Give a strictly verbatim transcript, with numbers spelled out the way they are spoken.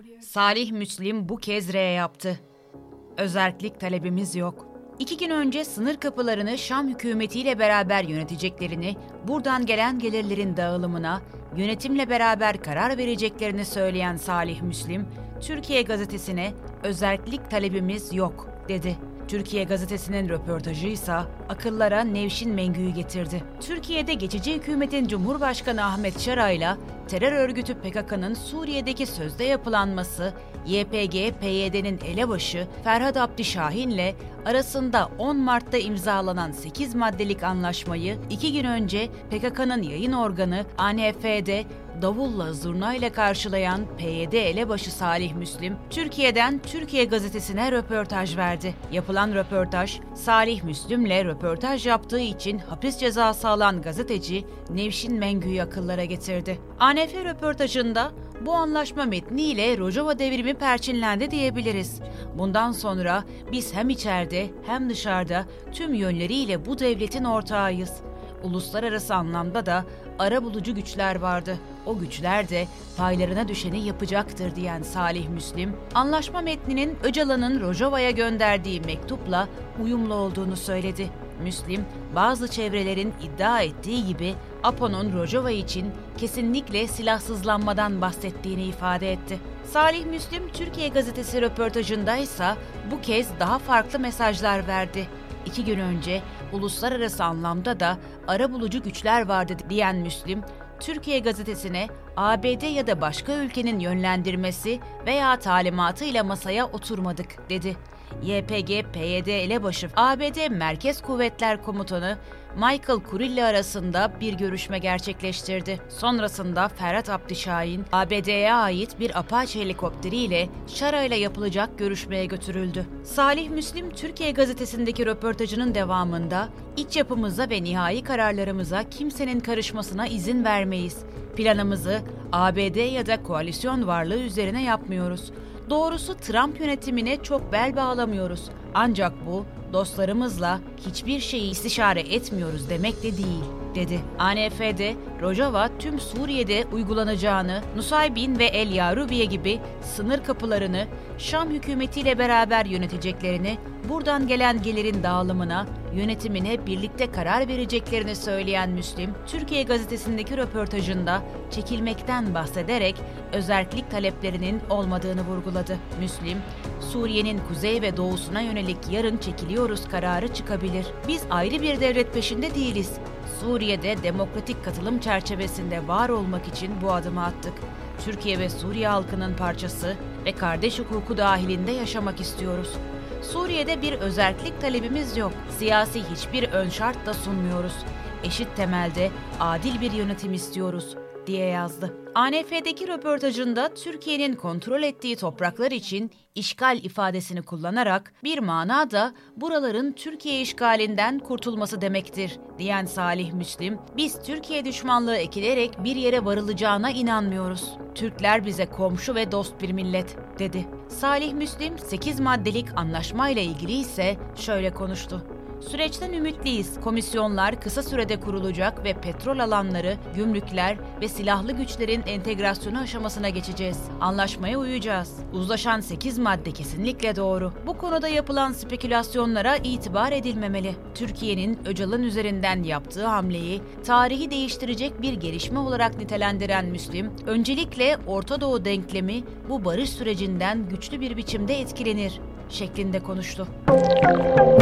Salih Müslim bu kez R yaptı. Özerklik talebimiz yok. İki gün önce sınır kapılarını Şam hükümetiyle beraber yöneteceklerini, buradan gelen gelirlerin dağılımına, yönetimle beraber karar vereceklerini söyleyen Salih Müslim, Türkiye Gazetesi'ne özerklik talebimiz yok dedi. Türkiye Gazetesi'nin röportajı ise akıllara Nevşin Mengü'yü getirdi. Türkiye'de geçici hükümetin Cumhurbaşkanı Ahmet Şara'yla terör örgütü P K K'nın Suriye'deki sözde yapılanması, Y P G P Y D'nin elebaşı Ferhat Abdişahin'le arasında on Mart'ta imzalanan sekiz maddelik anlaşmayı iki gün önce P K K'nın yayın organı A N F'de davulla zurnayla karşılayan P Y D elebaşı Salih Müslim, Türkiye'den Türkiye Gazetesi'ne röportaj verdi. Yapılan röportaj, Salih Müslim'le röportaj yaptığı için hapis cezası alan gazeteci Nevşin Mengü'yü akıllara getirdi. A N F röportajında bu anlaşma metniyle Rojava devrimi perçinlendi diyebiliriz. Bundan sonra biz hem içeride hem dışarıda tüm yönleriyle bu devletin ortağıyız. Uluslararası anlamda da arabulucu güçler vardı. O güçler de paylarına düşeni yapacaktır diyen Salih Müslim, anlaşma metninin Öcalan'ın Rojava'ya gönderdiği mektupla uyumlu olduğunu söyledi. Müslim, bazı çevrelerin iddia ettiği gibi A P O'nun Rojava için kesinlikle silahsızlanmadan bahsettiğini ifade etti. Salih Müslim, Türkiye Gazetesi röportajındaysa bu kez daha farklı mesajlar verdi. İki gün önce uluslararası anlamda da arabulucu güçler vardı diyen Müslim, Türkiye Gazetesi'ne A B D ya da başka ülkenin yönlendirmesi veya talimatıyla masaya oturmadık dedi. Y P G P Y D elebaşı A B D Merkez Kuvvetler Komutanı Michael Kurilla arasında bir görüşme gerçekleştirdi. Sonrasında Ferhat Abdişahin, A B D'ye ait bir Apache helikopteriyle Şara ile yapılacak görüşmeye götürüldü. Salih Müslim, Türkiye Gazetesi'ndeki röportajının devamında, iç yapımıza ve nihai kararlarımıza kimsenin karışmasına izin vermeyiz. Planımızı A B D ya da koalisyon varlığı üzerine yapmıyoruz. Doğrusu Trump yönetimine çok bel bağlamıyoruz. Ancak bu, dostlarımızla hiçbir şeyi istişare etmiyoruz demek de değil, dedi. A N F'de Rojava tüm Suriye'de uygulanacağını, Nusaybin ve El Yarubiye gibi sınır kapılarını Şam hükümetiyle beraber yöneteceklerini, buradan gelen gelirin dağılımına, yönetimine birlikte karar vereceklerini söyleyen Müslim, Türkiye Gazetesi'ndeki röportajında çekilmekten bahsederek özerklik taleplerinin olmadığını vurguladı. Müslim, Suriye'nin kuzey ve doğusuna yönelik yarın çekiliyoruz kararı çıkabilir. Biz ayrı bir devlet peşinde değiliz. Suriye'de demokratik katılım çerçevesinde var olmak için bu adımı attık. Türkiye ve Suriye halkının parçası ve kardeş hukuku dahilinde yaşamak istiyoruz. Suriye'de bir özerklik talebimiz yok. Siyasi hiçbir ön şart da sunmuyoruz. Eşit temelde adil bir yönetim istiyoruz, diye yazdı. A N F'deki röportajında Türkiye'nin kontrol ettiği topraklar için işgal ifadesini kullanarak bir manada buraların Türkiye işgalinden kurtulması demektir, diyen Salih Müslim, biz Türkiye düşmanlığı ekilerek bir yere varılacağına inanmıyoruz. Türkler bize komşu ve dost bir millet, dedi. Salih Müslim, sekiz maddelik anlaşmayla ilgili ise şöyle konuştu. Süreçten ümitliyiz. Komisyonlar kısa sürede kurulacak ve petrol alanları, gümrükler ve silahlı güçlerin entegrasyonu aşamasına geçeceğiz. Anlaşmaya uyacağız. Uzlaşan sekiz madde kesinlikle doğru. Bu konuda yapılan spekülasyonlara itibar edilmemeli. Türkiye'nin Öcalan üzerinden yaptığı hamleyi tarihi değiştirecek bir gelişme olarak nitelendiren Müslim, öncelikle Orta Doğu denklemi bu barış sürecinden güçlü bir biçimde etkilenir şeklinde konuştu.